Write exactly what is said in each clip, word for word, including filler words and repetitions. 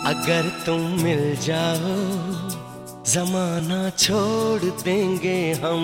अगर तुम मिल जाओ जमाना छोड़ देंगे हम।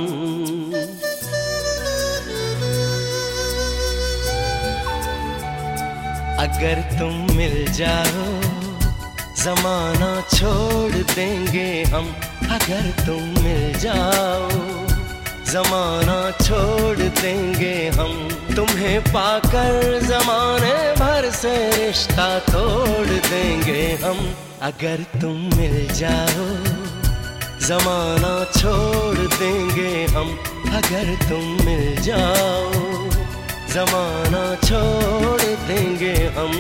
अगर तुम मिल जाओ जमाना छोड़ देंगे हम। अगर तुम मिल जाओ जमाना छोड़ देंगे हम। तुम्हें पाकर जमाने भर से रिश्ता तोड़ देंगे हम। अगर तुम मिल जाओ जमाना छोड़ देंगे हम। अगर तुम मिल जाओ जमाना छोड़ देंगे हम।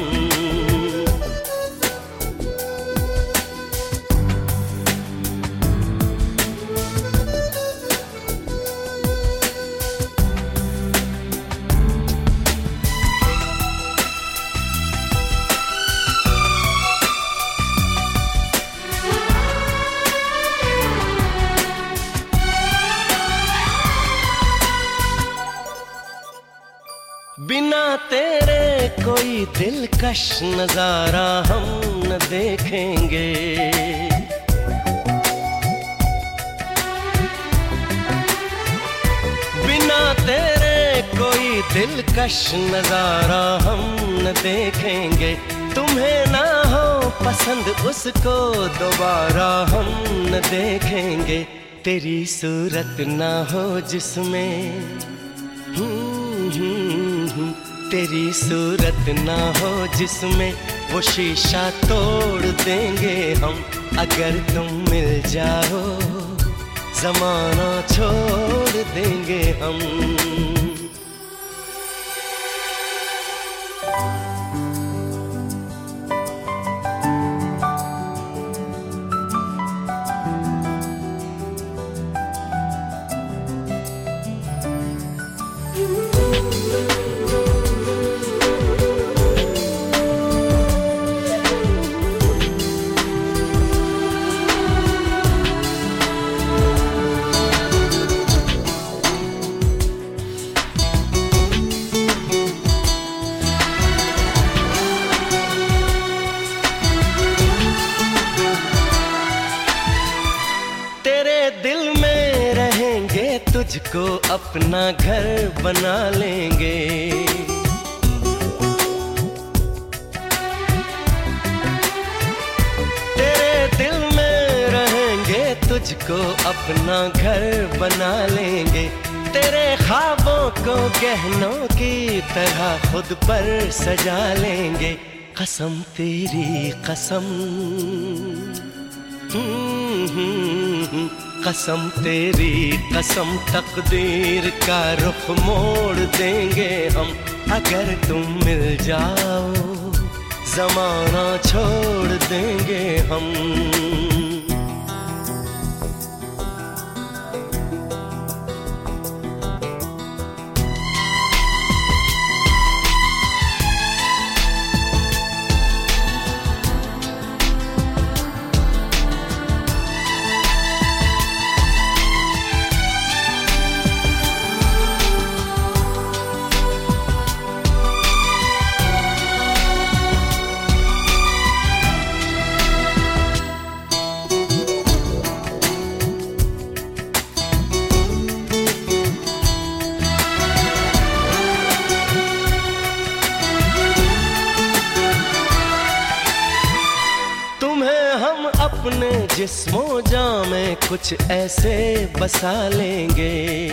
बिना तेरे कोई दिलकश नजारा हम न देखेंगे। बिना तेरे कोई दिलकश नजारा हम न देखेंगे। तुम्हें ना हो पसंद उसको दोबारा हम न देखेंगे। तेरी सूरत ना हो जिसमें तेरी सूरत ना हो जिसमें वो शीशा तोड़ देंगे हम। अगर तुम मिल जाओ जमाना छोड़ देंगे हम। दिल में रहेंगे तुझको अपना घर बना लेंगे। तेरे दिल में रहेंगे तुझको अपना घर बना लेंगे। तेरे ख्वाबों को गहनों की तरह खुद पर सजा लेंगे। कसम तेरी कसम कसम तेरी कसम तकदीर का रुख मोड़ देंगे हम। अगर तुम मिल जाओ जमाना छोड़ देंगे हम। अपने जिस्मों जां में कुछ ऐसे बसा लेंगे।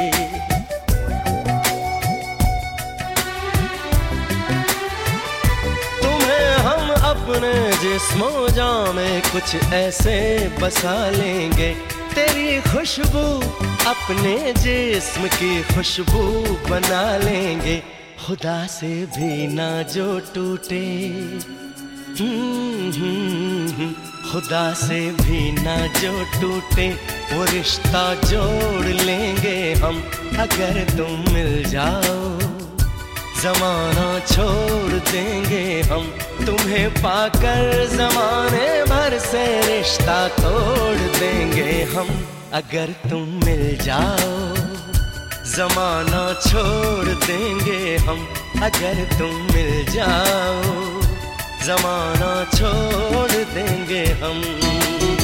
तुम्हें हम अपने जिस्मों जां में कुछ ऐसे बसा लेंगे। तेरी खुशबू अपने जिस्म की खुशबू बना लेंगे। खुदा से भी ना जो टूटे खुदा से भी ना जो टूटे वो रिश्ता जोड़ लेंगे हम। अगर तुम मिल जाओ जमाना छोड़ देंगे हम। तुम्हें पाकर जमाने भर से रिश्ता तोड़ देंगे हम। अगर तुम मिल जाओ जमाना छोड़ देंगे हम। अगर तुम मिल जाओ जमाना छोड़ देंगे हम।